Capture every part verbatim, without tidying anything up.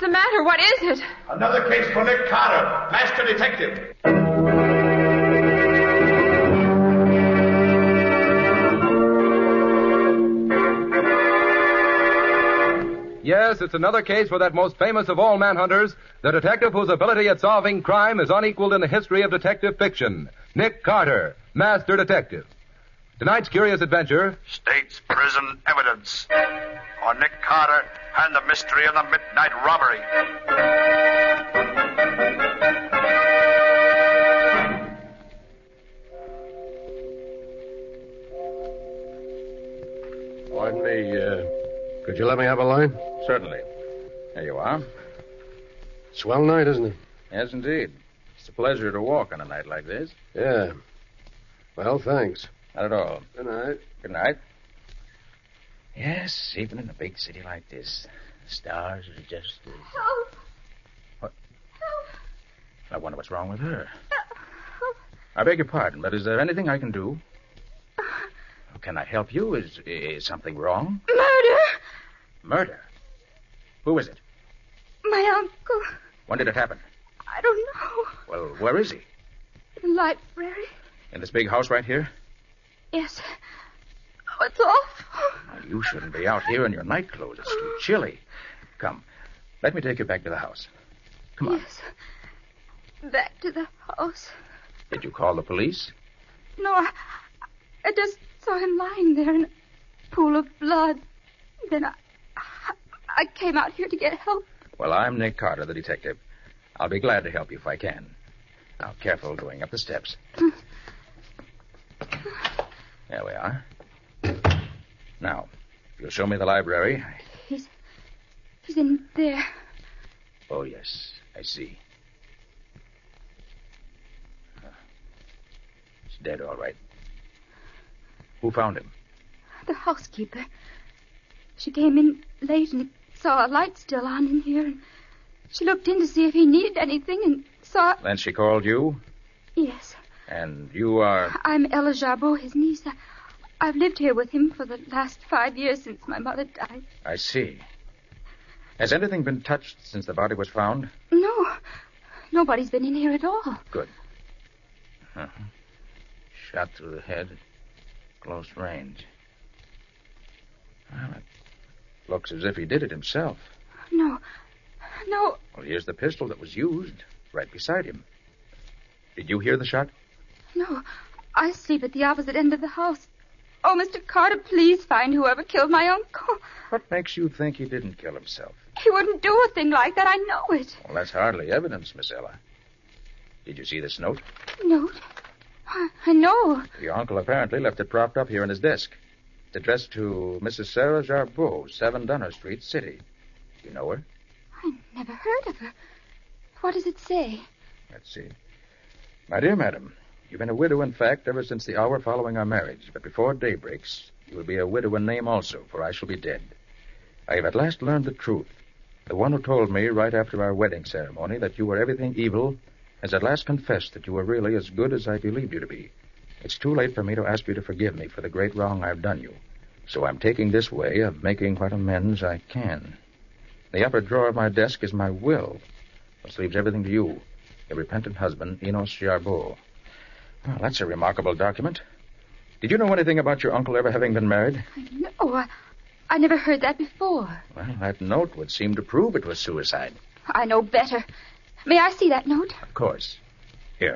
the matter? What is it? Another case for Nick Carter, master detective. Yes, it's another case for that most famous of all manhunters, the detective whose ability at solving crime is unequaled in the history of detective fiction, Nick Carter, master detective. Tonight's curious adventure... State's prison evidence on Nick Carter and the mystery of the midnight robbery. Pardon me, uh, could you let me have a line? Certainly. There you are. Swell night, isn't it? Yes, indeed. It's a pleasure to walk on a night like this. Yeah. Well, thanks. Not at all. Good night. Good night. Yes, even in a big city like this, the stars are just as... Help! What? Help! I wonder what's wrong with her. Help! I beg your pardon, but is there anything I can do? Can I help you? Is is something wrong? Murder! Murder? Who is it? My uncle. When did it happen? I don't know. Well, where is he? In the library. In this big house right here? Yes. Oh, it's awful. Now, you shouldn't be out here in your night clothes. It's too chilly. Come, let me take you back to the house. Come on. Yes. Back to the house. Did you call the police? No, I, I just saw him lying there in a pool of blood. Then I, I came out here to get help. Well, I'm Nick Carter, the detective. I'll be glad to help you if I can. Now, careful going up the steps. There we are. Now, if you'll show me the library. He's, he's in there. Oh, yes, I see. He's dead, all right. Who found him? The housekeeper. She came in late and saw a light still on in here. And she looked in to see if he needed anything and saw... Then she called you? Yes. And you are... I'm Ella Jarbeau, his niece. I, I've lived here with him for the last five years since my mother died. I see. Has anything been touched since the body was found? No. Nobody's been in here at all. Good. Uh-huh. Shot through the head at close range. Well, it looks as if he did it himself. No. No. Well, here's the pistol that was used right beside him. Did you hear the shot? No. I sleep at the opposite end of the house. Oh, Mister Carter, please find whoever killed my uncle. What makes you think he didn't kill himself? He wouldn't do a thing like that. I know it. Well, that's hardly evidence, Miss Ella. Did you see this note? Note? I, I know. Your uncle apparently left it propped up here in his desk. It's addressed to Missus Sarah Jarbeau, seven Dunner Street, City. You know her? I never heard of her. What does it say? Let's see. My dear madam, you've been a widow, in fact, ever since the hour following our marriage. But before day breaks, you will be a widow in name also, for I shall be dead. I have at last learned the truth. The one who told me right after our wedding ceremony that you were everything evil has at last confessed that you were really as good as I believed you to be. It's too late for me to ask you to forgive me for the great wrong I've done you. So I'm taking this way of making what amends I can. The upper drawer of my desk is my will, which leaves everything to you, your repentant husband, Enos Jarbeau. Well, that's a remarkable document. Did you know anything about your uncle ever having been married? No, I, I never heard that before. Well, that note would seem to prove it was suicide. I know better. May I see that note? Of course. Here.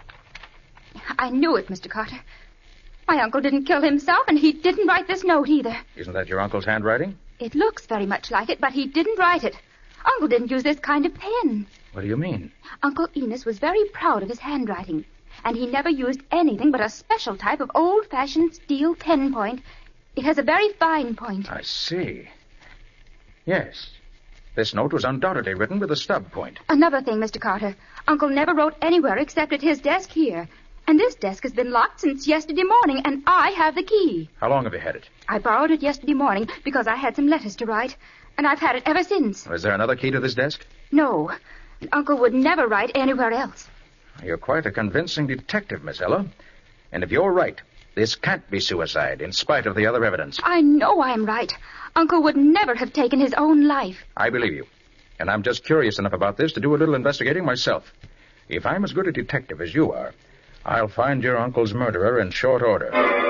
I knew it, Mister Carter. My uncle didn't kill himself, and he didn't write this note either. Isn't that your uncle's handwriting? It looks very much like it, but he didn't write it. Uncle didn't use this kind of pen. What do you mean? Uncle Enos was very proud of his handwriting, and he never used anything but a special type of old-fashioned steel pen point. It has a very fine point. I see. Yes. This note was undoubtedly written with a stub point. Another thing, Mister Carter. Uncle never wrote anywhere except at his desk here. And this desk has been locked since yesterday morning, and I have the key. How long have you had it? I borrowed it yesterday morning because I had some letters to write, and I've had it ever since. Is there another key to this desk? No. And Uncle would never write anywhere else. You're quite a convincing detective, Miss Ella. And if you're right, this can't be suicide, in spite of the other evidence. I know I'm right. Uncle would never have taken his own life. I believe you. And I'm just curious enough about this to do a little investigating myself. If I'm as good a detective as you are, I'll find your uncle's murderer in short order.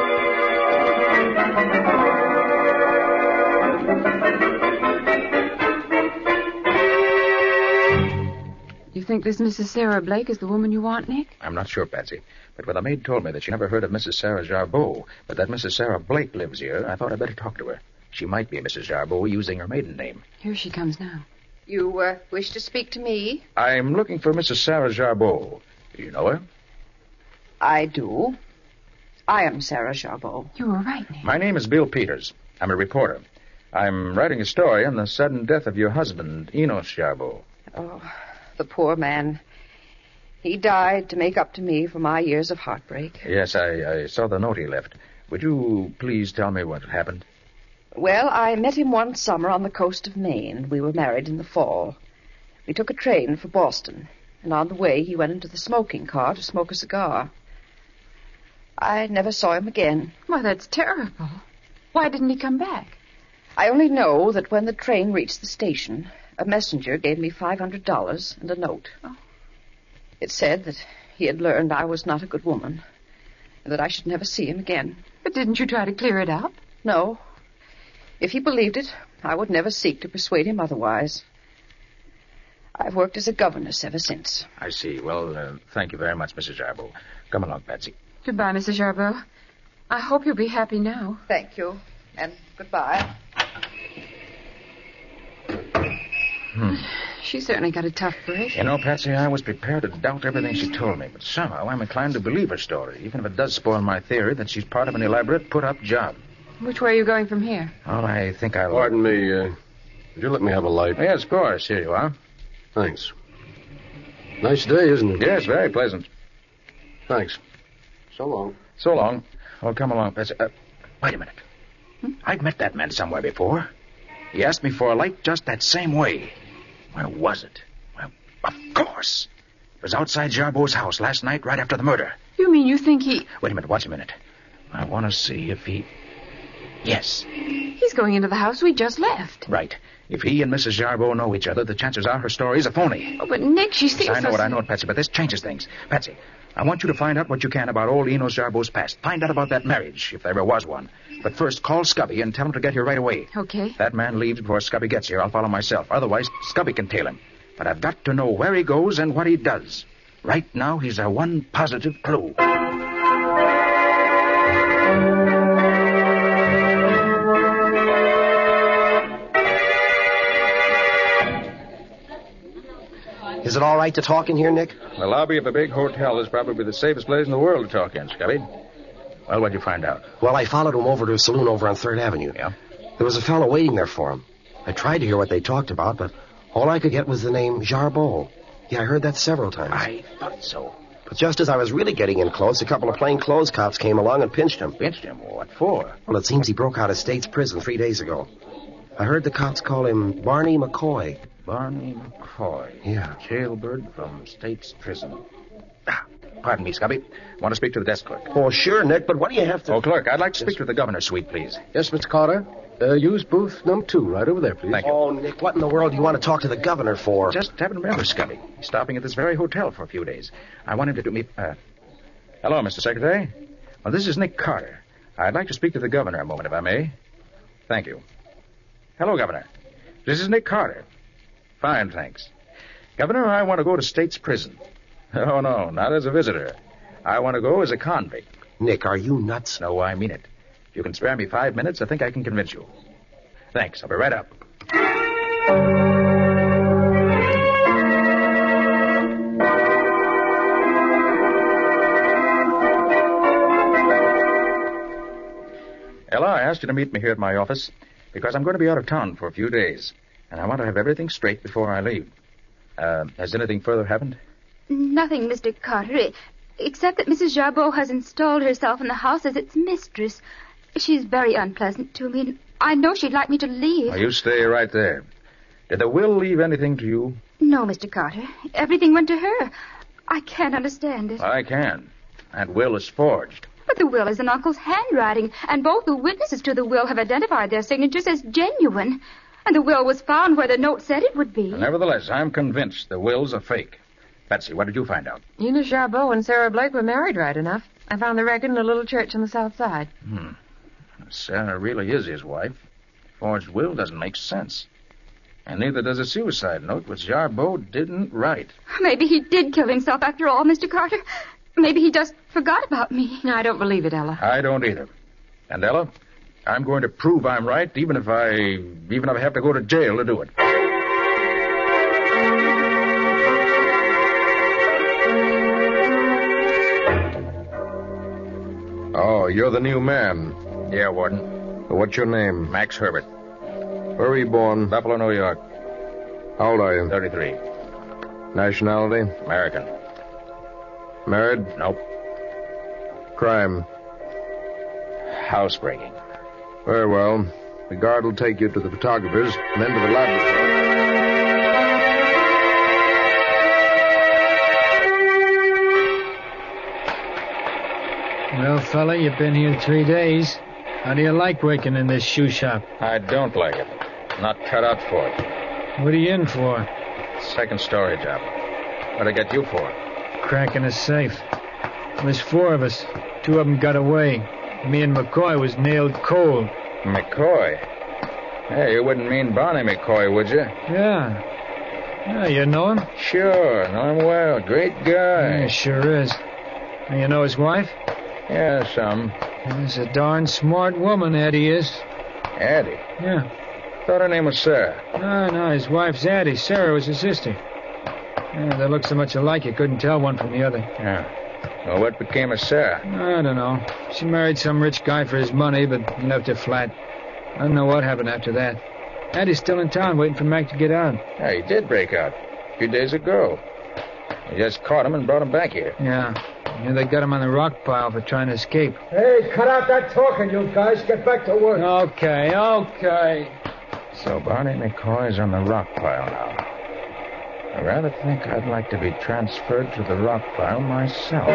You think this Missus Sarah Blake is the woman you want, Nick? I'm not sure, Patsy. But when the maid told me that she never heard of Missus Sarah Jarbeau, but that Missus Sarah Blake lives here, I thought I'd better talk to her. She might be Missus Jarbeau using her maiden name. Here she comes now. You uh, wish to speak to me? I'm looking for Missus Sarah Jarbeau. Do you know her? I do. I am Sarah Jarbeau. You were right, Nick. My name is Bill Peters. I'm a reporter. I'm writing a story on the sudden death of your husband, Enos Jarbeau. Oh, the poor man. He died to make up to me for my years of heartbreak. Yes, I, I saw the note he left. Would you please tell me what happened? Well, I met him one summer on the coast of Maine. We were married in the fall. We took a train for Boston, and on the way he went into the smoking car to smoke a cigar. I never saw him again. Why, that's terrible. Why didn't he come back? I only know that when the train reached the station, a messenger gave me five hundred dollars and a note. Oh. It said that he had learned I was not a good woman, and that I should never see him again. But didn't you try to clear it up? No. If he believed it, I would never seek to persuade him otherwise. I've worked as a governess ever since. I see. Well, uh, thank you very much, Missus Jarbeau. Come along, Patsy. Goodbye, Missus Jarbeau. I hope you'll be happy now. Thank you, and goodbye. Hmm. She certainly got a tough break. You know, Patsy, I was prepared to doubt everything she told me, but somehow I'm inclined to believe her story, even if it does spoil my theory that she's part of an elaborate put-up job. Which way are you going from here? Oh, I think I'll... Pardon me, uh, would you let me have a light? Yes, of course. Here you are. Thanks. Nice day, isn't it? Yes, very pleasant. Thanks. So long. So long. Well, come along, Patsy. Uh, wait a minute. Hmm? I've met that man somewhere before. He asked me for a light just that same way. Where was it? Well, of course. It was outside Jarbeau's house last night, right after the murder. You mean you think he... Wait a minute, watch a minute. I want to see if he... Yes. He's going into the house we just left. Right. If he and Missus Jarbeau know each other, the chances are her story is a phony. Oh, but Nick, she seems I know so... what I know, Patsy, but this changes things. Patsy, I want you to find out what you can about old Enos Jarbeau's past. Find out about that marriage, if there ever was one. But first, call Scubby and tell him to get here right away. Okay. If that man leaves before Scubby gets here, I'll follow myself. Otherwise, Scubby can tail him. But I've got to know where he goes and what he does. Right now, he's a one positive clue. Is it all right to talk in here, Nick? The lobby of a big hotel is probably the safest place in the world to talk in, Scubby. Well, what'd you find out? Well, I followed him over to a saloon over on third Avenue. Yeah? There was a fellow waiting there for him. I tried to hear what they talked about, but all I could get was the name Jarbeau. Yeah, I heard that several times. I thought so. But just as I was really getting in close, a couple of plainclothes cops came along and pinched him. Pinched him? What for? Well, it seems he broke out of State's prison three days ago. I heard the cops call him Barney McCoy. Barney McCoy. Yeah. Jailbird from State's prison. Ah, pardon me, Scubby. Want to speak to the desk clerk? Oh, sure, Nick, but what do you have to... Oh, clerk, I'd like to speak to the governor's suite, please. Yes, Mister Carter. Uh, use booth number two right over there, please. Thank you. Oh, Nick, what in the world do you want to talk to the governor for? Just happen to remember, Scubby. He's stopping at this very hotel for a few days. I want him to do me... Uh... Hello, Mister Secretary. Well, this is Nick Carter. I'd like to speak to the governor a moment, if I may. Thank you. Hello, Governor. This is Nick Carter. Fine, thanks. Governor, I want to go to State's prison. Oh, no, not as a visitor. I want to go as a convict. Nick, are you nuts? No, I mean it. If you can spare me five minutes, I think I can convince you. Thanks. I'll be right up. Ella, I asked you to meet me here at my office because I'm going to be out of town for a few days, and I want to have everything straight before I leave. Uh, has anything further happened? Nothing, Mister Carter, except that Missus Jarbeau has installed herself in the house as its mistress. She's very unpleasant to me, and I know she'd like me to leave. Oh, you stay right there. Did the will leave anything to you? No, Mister Carter. Everything went to her. I can't understand it. I can. That will is forged. But the will is in Uncle's handwriting, and both the witnesses to the will have identified their signatures as genuine. And the will was found where the note said it would be. Nevertheless, I'm convinced the will's a fake. Betsy, what did you find out? Enos Jarbeau and Sarah Blake were married right enough. I found the record in a little church on the south side. Hmm. Sarah really is his wife. Forged will doesn't make sense. And neither does a suicide note, which Jarbeau didn't write. Maybe he did kill himself after all, Mister Carter. Maybe he just forgot about me. No, I don't believe it, Ella. I don't either. And Ella, I'm going to prove I'm right, even if I, even if I have to go to jail to do it. Oh, you're the new man. Yeah, Warden. What's your name? Max Herbert. Where were you born? Buffalo, New York. How old are you? thirty-three. Nationality? American. Married? Nope. Crime? Housebreaking. Very well. The guard will take you to the photographers and then to the laboratory. Well, fella, you've been here three days. How do you like working in this shoe shop? I don't like it. Not cut out for it. What are you in for? Second story job. What'd I get you for? Cracking a safe. There's four of us. Two of them got away. Me and McCoy was nailed cold. McCoy? Hey, you wouldn't mean Barney McCoy, would you? Yeah. Yeah, you know him? Sure, know him well. Great guy. Yeah, sure is. And you know his wife? Yeah, some. She's a darn smart woman, Addie is. Addie? Yeah. Thought her name was Sarah. No, no, his wife's Addie. Sarah was his sister. Yeah, they look so much alike you couldn't tell one from the other. Yeah. Well, what became of Sarah? I don't know. She married some rich guy for his money, but he left her flat. I don't know what happened after that. Addie's still in town waiting for Mac to get out. Yeah, he did break out. A few days ago. We just caught him and brought him back here. Yeah. Yeah, they got him on the rock pile for trying to escape. Hey, cut out that talking, you guys. Get back to work. Okay, okay. So Barney McCoy's on the rock pile now. I rather think I'd like to be transferred to the rock pile myself.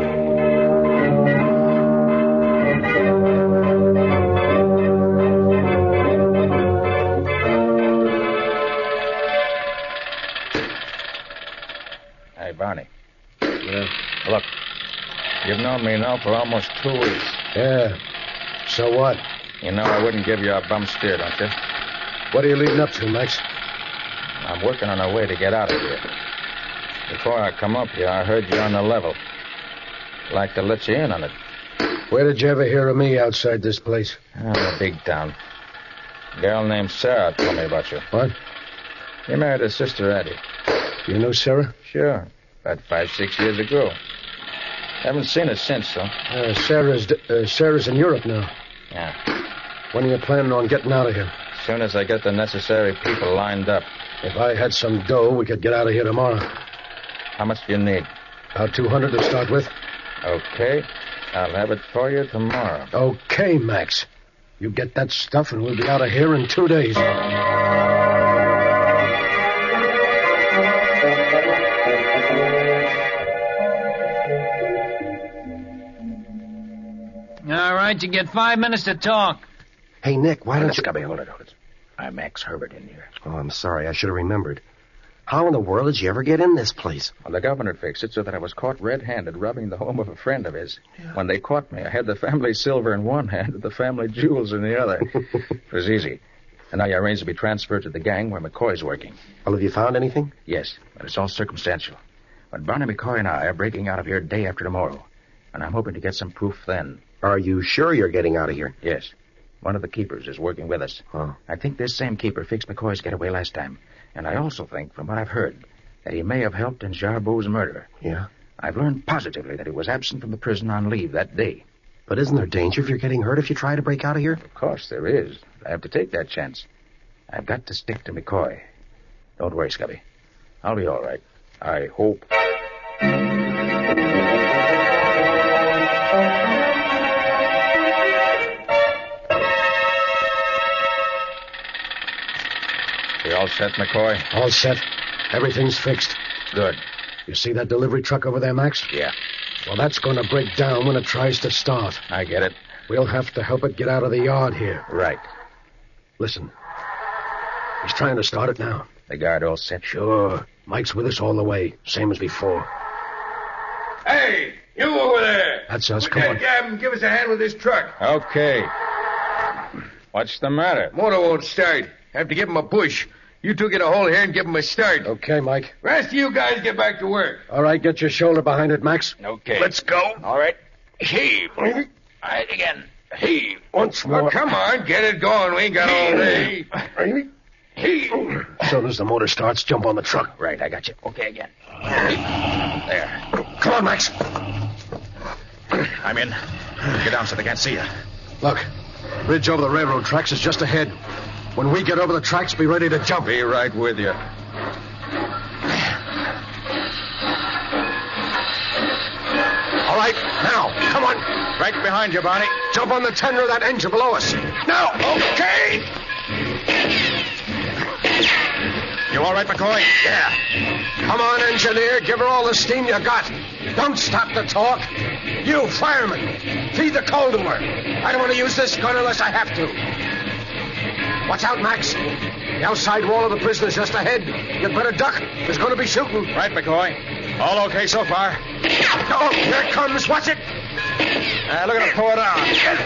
Hey, Barney. Yeah. Look, you've known me now for almost two weeks. Yeah. So what? You know I wouldn't give you a bum steer, don't you? What are you leading up to, Max? I'm working on a way to get out of here. Before I come up here, I heard you on the level. I'd like to let you in on it. Where did you ever hear of me outside this place? Oh, the big town. A girl named Sarah told me about you. What? You married her sister, Addie. You know Sarah? Sure. About five, six years ago. Haven't seen her since, though. Uh, Sarah's uh, Sarah's in Europe now. Yeah. When are you planning on getting out of here? As soon as I get the necessary people lined up. If I had some dough, we could get out of here tomorrow. How much do you need? About two hundred to start with. Okay. I'll have it for you tomorrow. Okay, Max. You get that stuff and we'll be out of here in two days. All right, you get five minutes to talk. Hey, Nick, why don't you... Scubby, hold it, hold it. I'm Max Herbert in here. Oh, I'm sorry. I should have remembered. How in the world did you ever get in this place? Well, the governor fixed it so that I was caught red-handed robbing the home of a friend of his. Yeah. When they caught me, I had the family silver in one hand and the family jewels in the other. It was easy. And I arranged to be transferred to the gang where McCoy's working. Well, have you found anything? Yes, but it's all circumstantial. But Barney McCoy and I are breaking out of here day after tomorrow. And I'm hoping to get some proof then. Are you sure you're getting out of here? Yes. One of the keepers is working with us. Oh. I think this same keeper fixed McCoy's getaway last time. And I also think, from what I've heard, that he may have helped in Jarbeau's murder. Yeah? I've learned positively that he was absent from the prison on leave that day. But isn't there danger if you're getting hurt if you try to break out of here? Of course there is. I have to take that chance. I've got to stick to McCoy. Don't worry, Scubby. I'll be all right. I hope. You all set, McCoy? All set. Everything's fixed. Good. You see that delivery truck over there, Max? Yeah. Well, that's going to break down when it tries to start. I get it. We'll have to help it get out of the yard here. Right. Listen. He's trying to start it now. The guard all set? Sure. Mike's with us all the way, same as before. Hey, you over there. That's us. Put Come that on. Gavin, give us a hand with this truck. Okay. What's the matter? Motor won't start. Have to give him a push. You two get a hold here and give him a start. Okay, Mike. The rest of you guys get back to work. All right, get your shoulder behind it, Max. Okay. Let's go. All right. Heave. All right, again. Heave. Once more. Oh, come on, get it going. We ain't got all day. Heave. As soon as the motor starts, jump on the truck. Right, I got you. Okay, again. There. Come on, Max. I'm in. Get down so they can't see you. Look, bridge over the railroad tracks is just ahead. When we get over the tracks, be ready to jump. Be right with you. All right, now, come on. Right behind you, Barney. Jump on the tender of that engine below us. Now, okay. You all right, McCoy? Yeah. Come on, engineer. Give her all the steam you got. Don't stop the talk. You, fireman, feed the coal to her. I don't want to use this gun unless I have to. Watch out, Max. The outside wall of the prison's just ahead. You'd better duck. There's going to be shooting. Right, McCoy. All okay so far? Oh, here it comes. Watch it. Uh, look at him pour it on.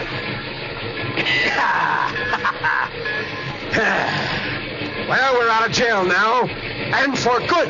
Well, we're out of jail now. And for good.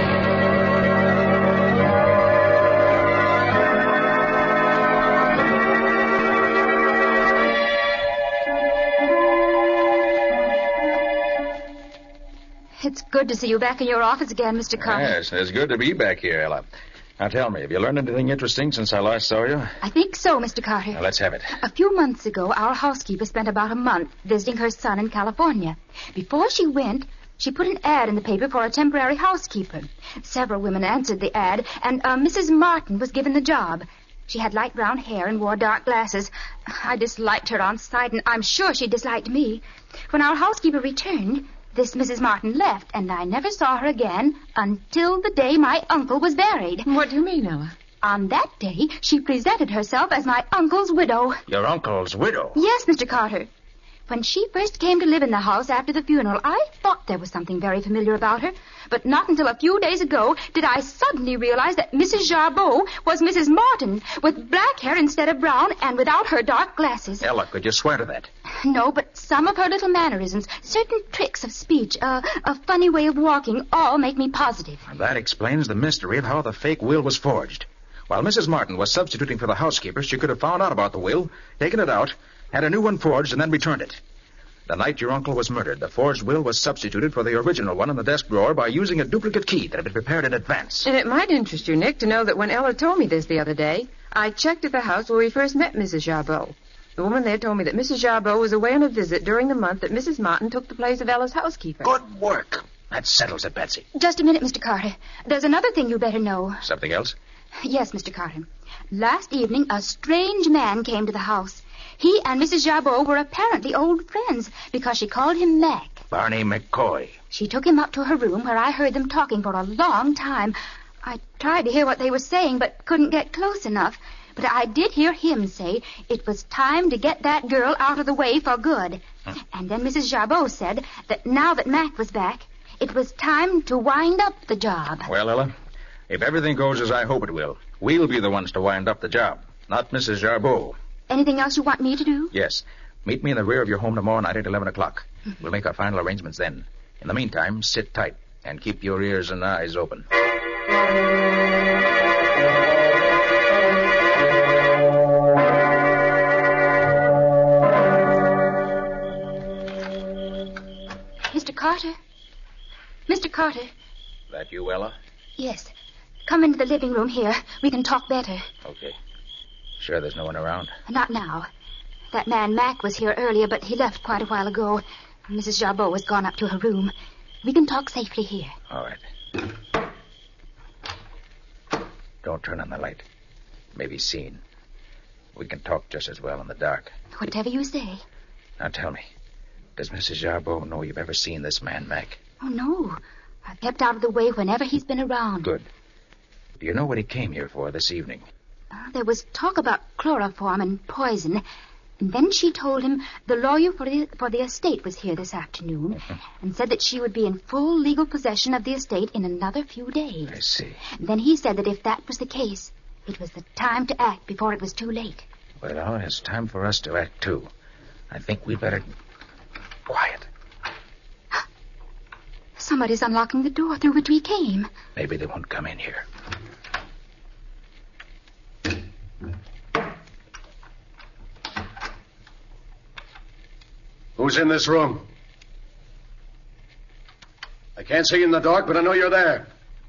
It's good to see you back in your office again, Mister Carter. Yes, it's good to be back here, Ella. Now tell me, have you learned anything interesting since I last saw you? I think so, Mister Carter. Now, let's have it. A few months ago, our housekeeper spent about a month visiting her son in California. Before she went, she put an ad in the paper for a temporary housekeeper. Several women answered the ad, and uh, Missus Martin was given the job. She had light brown hair and wore dark glasses. I disliked her on sight, and I'm sure she disliked me. When our housekeeper returned, this Missus Martin left, and I never saw her again until the day my uncle was buried. What do you mean, Ella? On that day, she presented herself as my uncle's widow. Your uncle's widow? Yes, Mister Carter. When she first came to live in the house after the funeral, I thought there was something very familiar about her. But not until a few days ago did I suddenly realize that Missus Jarbeau was Missus Martin, with black hair instead of brown and without her dark glasses. Ella, could you swear to that? No, but some of her little mannerisms, certain tricks of speech, uh, a funny way of walking, all make me positive. That explains the mystery of how the fake will was forged. While Missus Martin was substituting for the housekeeper, she could have found out about the will, taken it out, had a new one forged, and then returned it. The night your uncle was murdered, the forged will was substituted for the original one in the desk drawer by using a duplicate key that had been prepared in advance. And it might interest you, Nick, to know that when Ella told me this the other day, I checked at the house where we first met Missus Jarbeau. The woman there told me that Missus Jarbeau was away on a visit during the month that Missus Martin took the place of Ella's housekeeper. Good work. That settles it, Betsy. Just a minute, Mister Carter. There's another thing you better know. Something else? Yes, Mister Carter. Last evening, a strange man came to the house. He and Missus Jarbeau were apparently old friends because she called him Mac. Barney McCoy. She took him up to her room where I heard them talking for a long time. I tried to hear what they were saying but couldn't get close enough. But I did hear him say it was time to get that girl out of the way for good. Hmm. And then Missus Jarbeau said that now that Mac was back, it was time to wind up the job. Well, Ella, if everything goes as I hope it will, we'll be the ones to wind up the job, not Missus Jarbeau. Anything else you want me to do? Yes. Meet me in the rear of your home tomorrow night at eleven o'clock. Mm-hmm. We'll make our final arrangements then. In the meantime, sit tight and keep your ears and eyes open. Mister Carter? Mister Carter? That you, Ella? Yes. Come into the living room here. We can talk better. Okay. Sure there's no one around? Not now. That man Mac was here earlier, but he left quite a while ago. Missus Jarbeau has gone up to her room. We can talk safely here. All right. Don't turn on the light. Maybe seen. We can talk just as well in the dark. Whatever you say. Now tell me, does Missus Jarbeau know you've ever seen this man, Mac? Oh, no. I've kept out of the way whenever he's been around. Good. Do you know what he came here for this evening? Uh, there was talk about chloroform and poison. And then she told him the lawyer for the, for the estate was here this afternoon and said that she would be in full legal possession of the estate in another few days. I see. And then he said that if that was the case, it was the time to act before it was too late. Well, it's time for us to act, too. I think we'd better... Quiet. Somebody's unlocking the door through which we came. Maybe they won't come in here. Who's in this room? I can't see you in the dark, but I know you're there.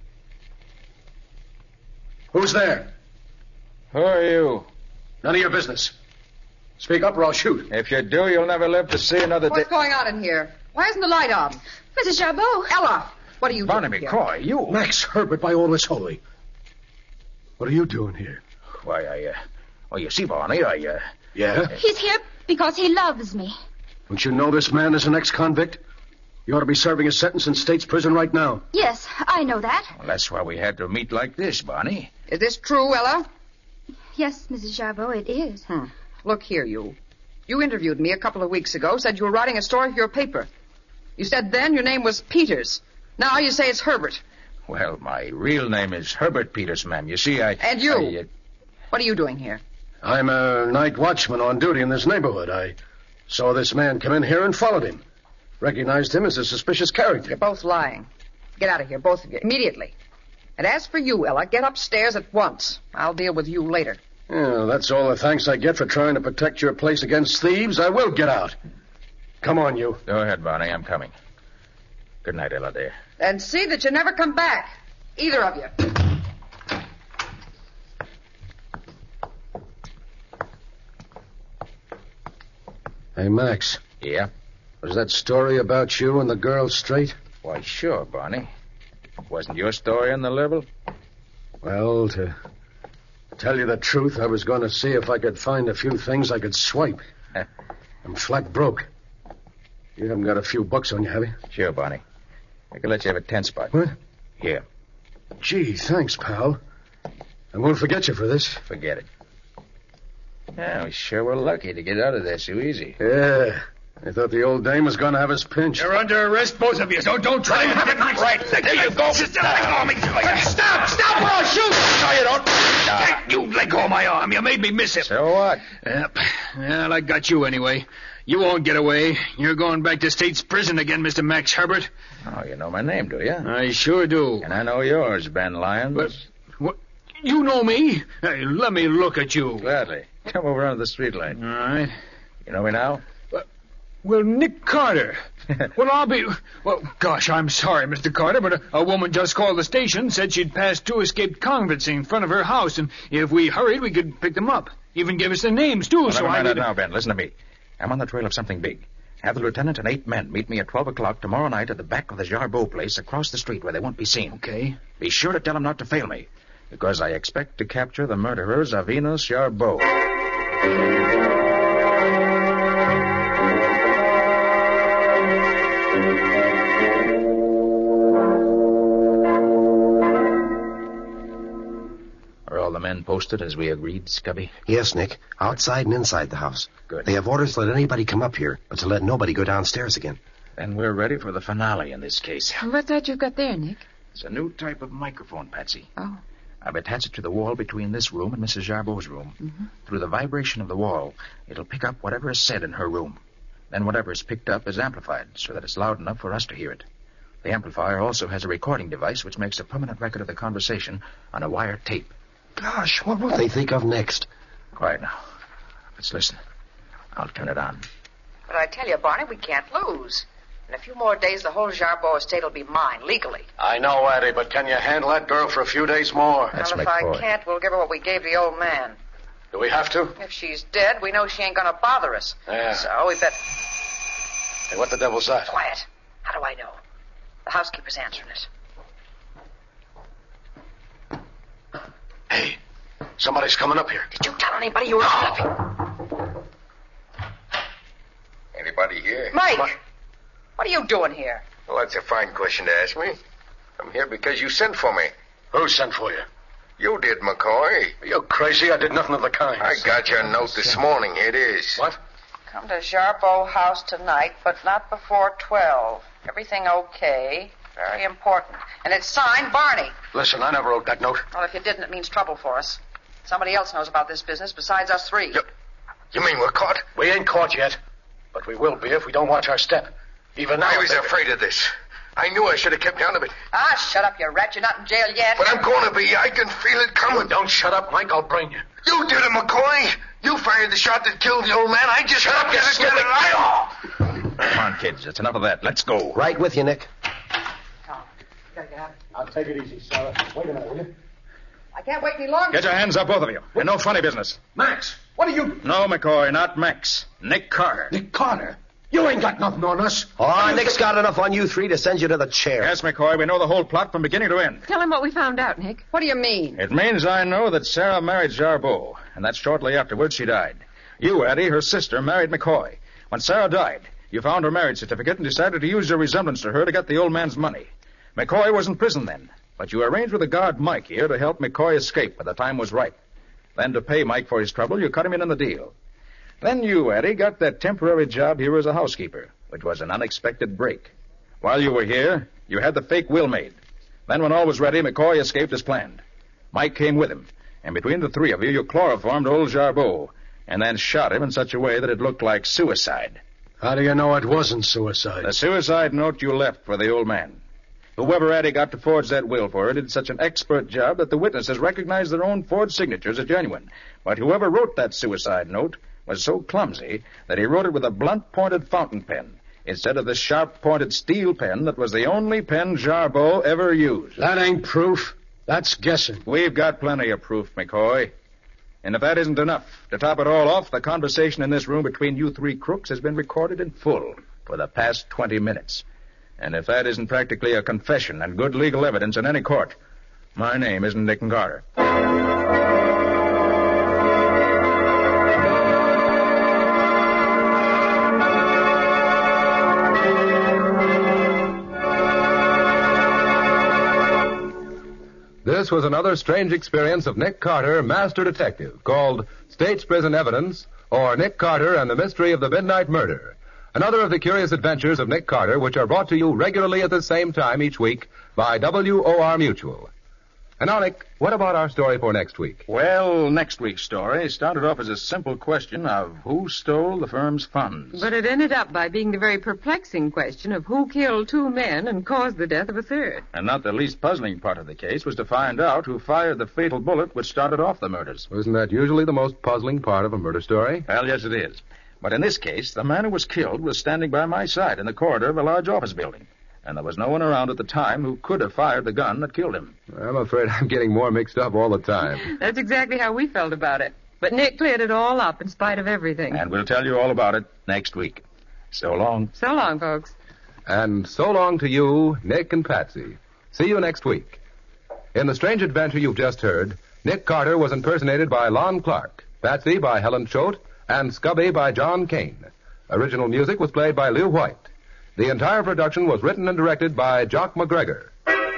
Who's there? Who are you? None of your business. Speak up or I'll shoot. If you do, you'll never live to see another day. What's going on in here? Why isn't the light on? Missus Jabot. Ella, what are you Barnaby doing here? Croy, you... Max Herbert, by all that's holy. What are you doing here? Why, I, uh... Well, you see, Barney, I, uh... Yeah? He's here because he loves me. Don't you know this man is an ex-convict? You ought to be serving a sentence in state's prison right now. Yes, I know that. Well, that's why we had to meet like this, Barney. Is this true, Ella? Yes, Missus Jabot, it is. Hmm. Look here, you. You interviewed me a couple of weeks ago, said you were writing a story for your paper. You said then your name was Peters. Now you say it's Herbert. Well, my real name is Herbert Peters, ma'am. You see, I... And you? I, uh... What are you doing here? I'm a night watchman on duty in this neighborhood. I saw this man come in here and followed him. Recognized him as a suspicious character. You're both lying. Get out of here, both of you, immediately. And as for you, Ella, get upstairs at once. I'll deal with you later. Yeah, that's all the thanks I get for trying to protect your place against thieves. I will get out. Come on, you. Go ahead, Barney. I'm coming. Good night, Ella, dear. And see that you never come back. Either of you. Hey, Max. Yeah? Was that story about you and the girl straight? Why, sure, Barney. Wasn't your story on the level? Well, to tell you the truth, I was going to see if I could find a few things I could swipe. I'm flat broke. You haven't got a few bucks on you, have you? Sure, Barney. I can let you have a ten spot. What? Here. Gee, thanks, pal. I won't forget you for this. Forget it. Yeah, we sure were lucky to get out of there so easy. Yeah. I thought the old dame was going to have us pinched. You're under arrest, both of you, so don't try and have it nice. Right, there you go. Let me Stop! Stop or I'll shoot! No, you don't. Uh, you let go of my arm. You made me miss it. So what? Yep. Well, I got you anyway. You won't get away. You're going back to state's prison again, Mister Max Herbert. Oh, you know my name, do you? I sure do. And I know yours, Ben Lyons. But, what? You know me? Hey, let me look at you. Gladly. Come over onto the street light. All right. You know me now? Well, Nick Carter. Well, I'll be... Well, gosh, I'm sorry, Mister Carter, but a, a woman just called the station, said she'd passed two escaped convicts in front of her house, and if we hurried, we could pick them up. Even give us their names, too, well, so never I mind would... that now, Ben. Listen to me. I'm on the trail of something big. Have the lieutenant and eight men meet me at twelve o'clock tomorrow night at the back of the Jarbeau place across the street where they won't be seen. Okay. Be sure to tell them not to fail me, because I expect to capture the murderers of Enos Jarbeau. Are all the men posted as we agreed, Scubby? Yes, Nick. Outside and inside the house. Good. They have orders to let anybody come up here, but to let nobody go downstairs again. Then we're ready for the finale in this case. What's that you've got there, Nick? It's a new type of microphone, Patsy. Oh. I've attached it to the wall between this room and Missus Jarbeau's room. Mm-hmm. Through the vibration of the wall, it'll pick up whatever is said in her room. Then whatever is picked up is amplified so that it's loud enough for us to hear it. The amplifier also has a recording device which makes a permanent record of the conversation on a wire tape. Gosh, what will they think of next? Quiet now. Let's listen. I'll turn it on. But I tell you, Barney, we can't lose. In a few more days, the whole Jarbeau estate will be mine, legally. I know, Addie, but can you handle that girl for a few days more? Let's well, if make I for it. can't, we'll give her what we gave the old man. Do we have to? If she's dead, we know she ain't going to bother us. Yeah. So we bet... Hey, what the devil's that? Quiet. How do I know? The housekeeper's answering it. Hey, somebody's coming up here. Did you tell anybody you were up here? Anybody here? Mike! What? What are you doing here? Well, that's a fine question to ask me. I'm here because you sent for me. Who sent for you? You did, McCoy. Are you crazy? I did nothing of the kind. I got your note this morning. Here it is. What? Come to Jarboe House tonight, but not before twelve. Everything okay. Very important. And it's signed Barney. Listen, I never wrote that note. Well, if you didn't, it means trouble for us. Somebody else knows about this business besides us three. You, you mean we're caught? We ain't caught yet, but we will be if we don't watch our step. Even now... I was baby. afraid of this. I knew I should have kept down a bit. Ah, shut up, you rat. You're not in jail yet. But I'm going to be. I can feel it coming. You don't shut up, Mike. I'll brain you. You did it, McCoy. You fired the shot that killed the old man. I just... Shut up, you stupid liar! Come on, kids. It's enough of that. Let's go. Right with you, Nick. Come on. Gotta get out. I'll take it easy, Sarah. Wait a minute, will you? I can't wait any longer. Get your hands up, both of you. And no funny business. Max, what are you... No, McCoy, not Max. Nick Carter. Nick Carter? You ain't got nothing on us. Oh, Nick's got enough on you three to send you to the chair. Yes, McCoy, we know the whole plot from beginning to end. Tell him what we found out, Nick. What do you mean? It means I know that Sarah married Jarboe, and that shortly afterwards she died. You, Addie, her sister, married McCoy. When Sarah died, you found her marriage certificate and decided to use your resemblance to her to get the old man's money. McCoy was in prison then, but you arranged with the guard Mike here to help McCoy escape when the time was right. Then to pay Mike for his trouble, you cut him in on the deal. Then you, Addie, got that temporary job here as a housekeeper, which was an unexpected break. While you were here, you had the fake will made. Then when all was ready, McCoy escaped as planned. Mike came with him, and between the three of you, you chloroformed old Jarboe, and then shot him in such a way that it looked like suicide. How do you know it wasn't suicide? The suicide note you left for the old man. Whoever Addie got to forge that will for her did such an expert job that the witnesses recognized their own forged signatures as genuine. But whoever wrote that suicide note was so clumsy that he wrote it with a blunt-pointed fountain pen instead of the sharp-pointed steel pen that was the only pen Jarboe ever used. That ain't proof. That's guessing. We've got plenty of proof, McCoy. And if that isn't enough, to top it all off, the conversation in this room between you three crooks has been recorded in full for the past twenty minutes. And if that isn't practically a confession and good legal evidence in any court, my name isn't Nick Carter. This was another strange experience of Nick Carter, Master Detective, called State's Prison Evidence, or Nick Carter and the Mystery of the Midnight Murder. Another of the curious adventures of Nick Carter, which are brought to you regularly at the same time each week by W O R Mutual. And now, Nick, what about our story for next week? Well, next week's story started off as a simple question of who stole the firm's funds. But it ended up by being the very perplexing question of who killed two men and caused the death of a third. And not the least puzzling part of the case was to find out who fired the fatal bullet which started off the murders. Isn't that usually the most puzzling part of a murder story? Well, yes, it is. But in this case, the man who was killed was standing by my side in the corridor of a large office building. And there was no one around at the time who could have fired the gun that killed him. I'm afraid I'm getting more mixed up all the time. That's exactly how we felt about it. But Nick cleared it all up in spite of everything. And we'll tell you all about it next week. So long. So long, folks. And so long to you, Nick and Patsy. See you next week. In the strange adventure you've just heard, Nick Carter was impersonated by Lon Clark, Patsy by Helen Choate, and Scubby by John Kane. Original music was played by Lew White. The entire production was written and directed by Jock McGregor.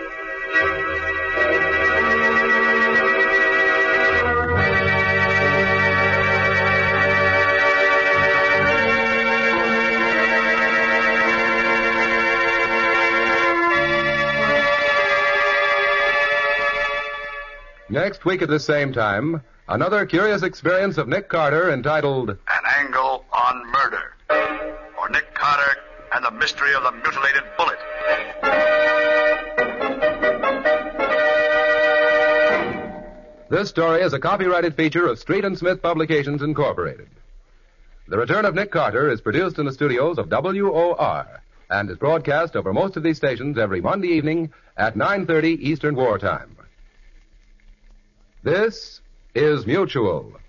Next week at the same time, another curious experience of Nick Carter entitled An Angle on Murder, or Nick Carter and the Mystery of the Mutilated Bullet. This story is a copyrighted feature of Street and Smith Publications, Incorporated. The Return of Nick Carter is produced in the studios of W O R and is broadcast over most of these stations every Monday evening at nine thirty Eastern War Time. This is Mutual.